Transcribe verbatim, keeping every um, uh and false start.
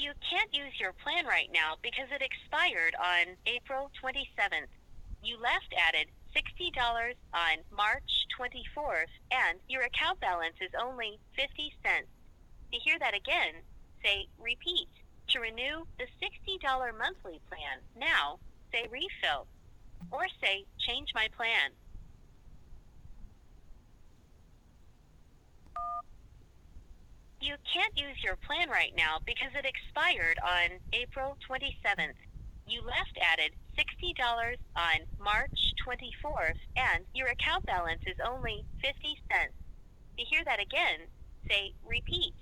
You can't use your plan right now because it expired on April twenty-seventh. You last added sixty dollars on March twenty-fourth, and your account balance is only fifty cents. To hear that again, say repeat. To renew the sixty dollars monthly plan, now say refill, or say change my plan. You can't use your plan right now because it expired on April twenty-seventh. You last added sixty dollars on March twenty-fourth, and your account balance is only fifty cents. To hear that again, say repeat.